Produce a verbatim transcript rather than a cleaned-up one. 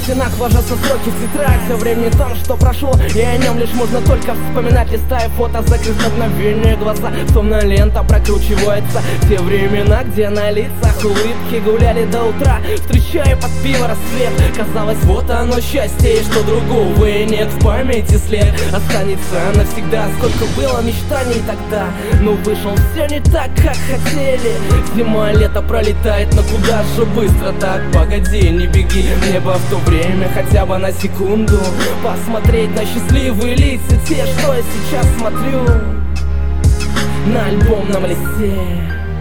стенах ложатся строки в тетрадь. Все время не том, что прошло, и о нем лишь можно только вспоминать. Листая фото, закрыв на мгновение глаза, словно лента прокручивается. Те времена, где на лицах улыбки гуляли до утра, встречая под пиво рассвет. Казалось, вот оно счастье, и что другого и нет. В памяти след останется навсегда. Сколько было мечтаний тогда, но вышло все не так, как хотели. Зима, лето пролетает, но куда же быстро так? Погоди, не беги, мне бы в то время хотя бы на секунду посмотреть на счастливые лица, те, что я сейчас смотрю на альбомном листе.